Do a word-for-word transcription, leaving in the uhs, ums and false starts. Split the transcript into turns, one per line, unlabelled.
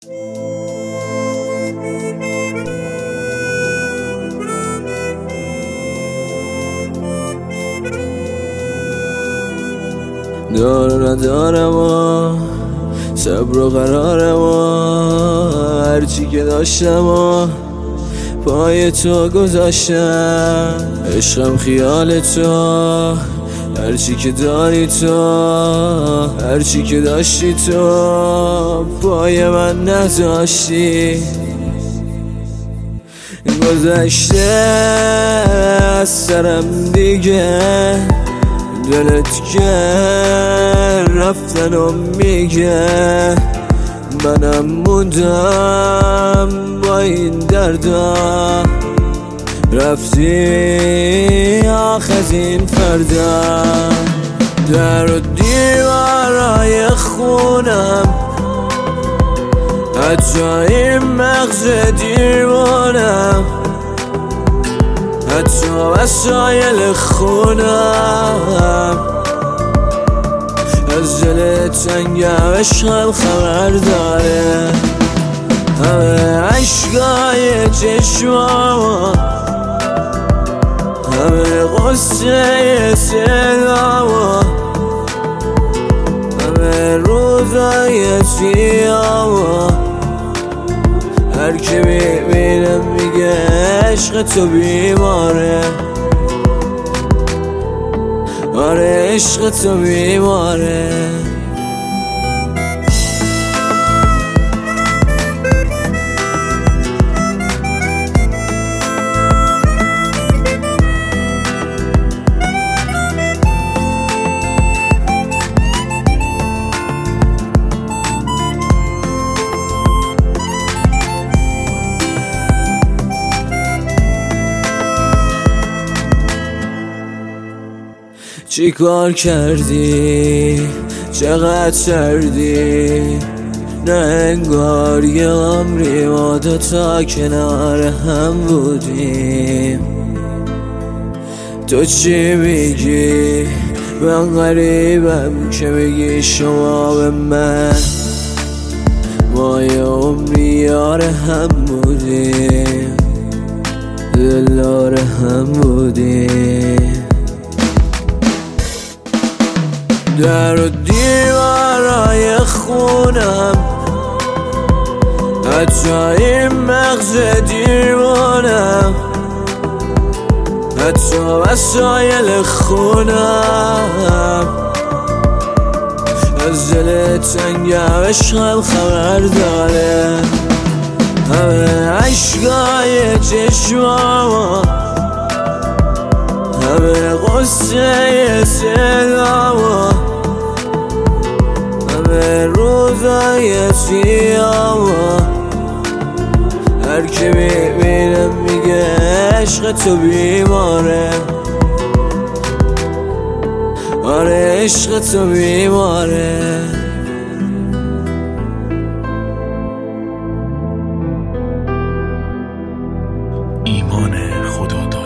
دار ندارم و صبر و قرارم و هرچی که داشتم و پای تو گذاشتم. عشقم خیال تو، هرچی که داری تو، هرچی که داشتی تو پای من نذاشتی. گذشته از سرم دیگه، دلت که رفتن و میگه منم موندم با این دردا. رفتی آخ از این فردا، در و دیوارای خونم، حتی این مغز دیوانم، حتی وسایل خونم. از دل تنگم عشقم خبر داره، همه عشقای چشمام، همه قصه صدام، همه روزای سیام. هر که میبینم میگه عشق تو بیماره، آره عشق تو بیماره. چی کار کردی؟ چقدر سردی؟ نه انگار یه عمری ما دوتا کنار هم بودیم. تو چی میگی؟ من غریبم که میگی شما به من، ما یه عمری یار هم بودیم، دلدار هم بودیم. در و دیوارای خونم، حتی این مغز دیوانم، حتی وسایل خونم. از دل تنگم عشقم خبر داره، همه عشقای چشمام، همه قصه صدام، همه روزای سیام. هر که میبینم میگه عشق تو بیماره، آره عشق تو بیماره.
ایمان خدا.